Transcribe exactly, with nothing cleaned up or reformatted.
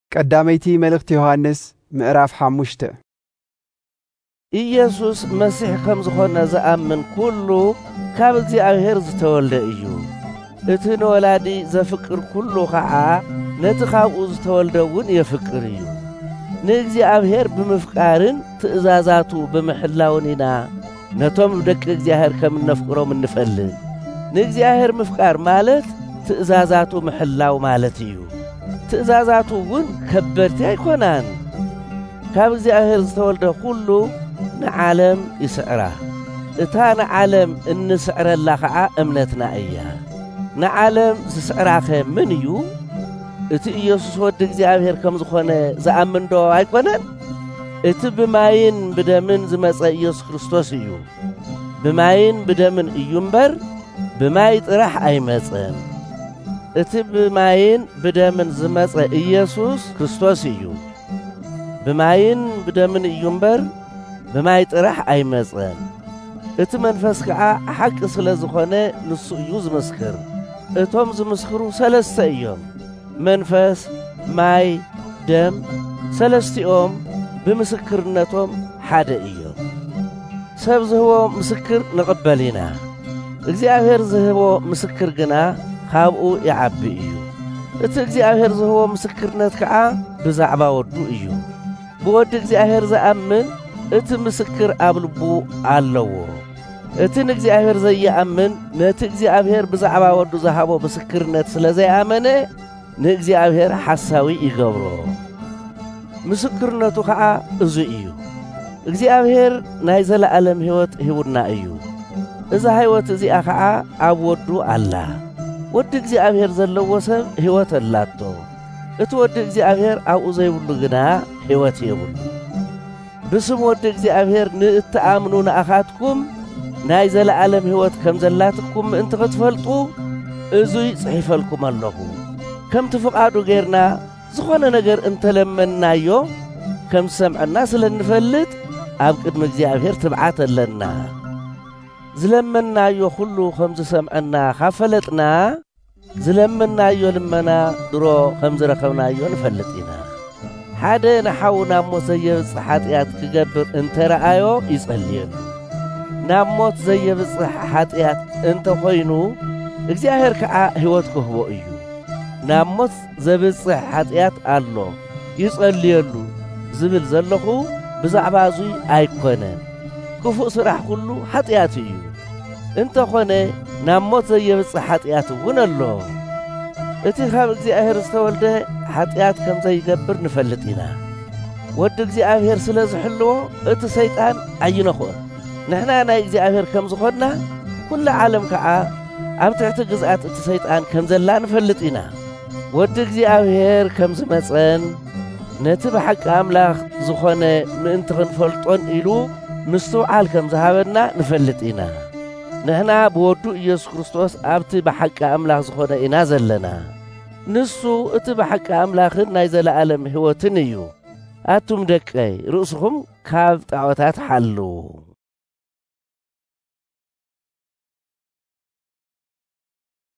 قداميتي ملخت يوحنس مقراف حموشته ኢየሱስ መሲሕ ከም ዝኾነ ዝኣምን ኩሉ ካብ እግዚአብሔር ዝተወልደ እዩ። እቲ ንወላዲ ዘፍቅር ኩሉ ከዓ ነቲ ካብኡ ዝተወልደ እውን የፍቅር እዩ። ንእግዚአብሔር ብምፍቃርን ትእዛዛቱ ብምሕላውን ኢና ነቶም ደቂ እግዚአብሔር ከም ነፍቅሮም እንፈልጥ። ንእግዚአብሔር ምፍቃር ማለት ትእዛዛቱ ምሕላው ማለት እዩ። ትእዛዛቱ እውን ከበድቲ ኣይኮናን። ካብ እግዚአብሔር ዝተወልደ ኩሉ ንዓለም ይስዕራ። እታ ንዓለም እንስዕረላ ከዓ እምነትና እያ። ንዓለም ዝስዕራኸ ምን እዩ? እቲ ኢየሱስ ወዲ እግዚአብሔር ከም ዝኾነ ዝኣምን ዶ ኣይኮነን? እቲ ብማይን ብደምን ዝመጸ ኢየሱስ ክርስቶስ እዩ። ብማይን ብደምን እዩ እምበር ብማይ ጥራሕ ኣይመጸን። እቲ ብማይን ብደምን ዝመጸ ኢየሱስ ክርስቶስ እዩ። ብማይን ብደምን እዩ እምበር ብማይ ጥራሕ ኣይመጸን። እቲ መንፈስ ከዓ ሓቂ ስለ ዝኾነ ንሱ እዩ ዝመስክር። እቶም ዝመስክሩ ሰለስተ እዮም፣ መንፈስ፣ ማይ፣ ደም። ሰለስቲኦም ብምስክርነቶም ሓደ እዮም። ሰብ ዝህቦ ምስክር ንቕበል ኢና። እግዚአብሔር ዝህቦ ምስክር ግና ካብኡ ይዓቢ እዩ። እቲ እግዚአብሔር ዝህቦ ምስክርነት ከዓ ብዛዕባ ወዱ እዩ። ብወዲ እግዚአብሔር ዝኣምን እቲ ምስክር ኣብ ልቡ ኣለዎ። እቲ ንእግዚአብሔር ዘይኣምን ነቲ እግዚአብሔር ብዛዕባ ወዱ ዝሃቦ ምስክርነት ስለ ዘይኣመነ ንእግዚአብሔር ሓሳዊ ይገብሮ። ምስክርነቱ ከዓ እዙ እዩ፣ እግዚአብሔር ናይ ዘለዓለም ሕይወት ሂቡና እዩ። እዛ ሕይወት እዚኣ ከዓ ኣብ ወዱ ኣላ። ወዲ እግዚአብሔር ዘለዎ ሰብ ሕይወት ኣላቶ። እቲ ወዲ እግዚአብሔር ኣብኡ ዘይብሉ ግና ሕይወት የብሉ። ብስም ወዲ እግዚአብሔር ንእትኣምኑ ንኣኻትኩም ናይ ዘለዓለም ሕይወት ከም ዘላትኩም ምእንቲ ክትፈልጡ እዙይ ጽሒፈልኩም ኣለኹ። ከምቲ ፍቓዱ ጌርና ዝኾነ ነገር እንተለመናዮ ከም ሰምዐና ስለ ንፈልጥ ኣብ ቅድሚ እግዚአብሔር ትብዓት ኣለና። ዝለመናዮ ኩሉ ከም ዝሰምዐና ካብ ፈለጥና ዝለመናዮ ልመና ድሮ ከም ዝረኸብናዮ ንፈልጥ ኢና። ሓደ ንሓው ናብ ሞት ዘየብጽሕ ኃጢአት ክገብር እንተረአዮ ይጸልየሉ። ናብ ሞት ዘየብጽሕ ኃጢአት እንተ ኾይኑ እግዚአብሔር ከዓ ሕይወት ክህቦ እዩ። ናብ ሞት ዘብጽሕ ኃጢአት ኣሎ ይጸልየሉ ዝብል ዘለኹ ብዛዕባ እዙይ ኣይኮነን። ክፉእ ስራሕ ኩሉ ኃጢአት እዩ። እንተ ኾነ ናብ ሞት ዘየብጽሕ ኃጢአት እውን ኣሎ። እቲ ካብ እግዚአብሔር ዝተወልደ ኃጢአት ከም ዘይገብር ንፈልጥ ኢና። ወዲ እግዚአብሔር ስለ ዝሕልዎ እቲ ሰይጣን ኣይነኽኦን። ንሕና ናይ እግዚአብሔር ከም ዝኾንና ኩሉ ዓለም ከዓ ኣብ ትሕቲ ግዝኣት እቲ ሰይጣን ከም ዘላ ንፈልጥ ኢና። ወዲ እግዚአብሔር ከም ዝመጸን ነቲ ብሓቂ ኣምላኽ ዝኾነ ምእንቲ ክንፈልጦን ኢሉ ምስትውዓል ከም ዝሃበና ንፈልጥ ኢና። ንሕና ብወዱ ኢየሱስ ክርስቶስ ኣብቲ ብሓቂ ኣምላኽ ዝኾነ ኢና ዘለና። ንሱ እቲ ብሓቂ ኣምላኽን ናይ ዘለዓለም ሕይወትን እዩ። ኣቱም ደቀይ ርእስኹም ካብ ጣዖታት ሓልዉ።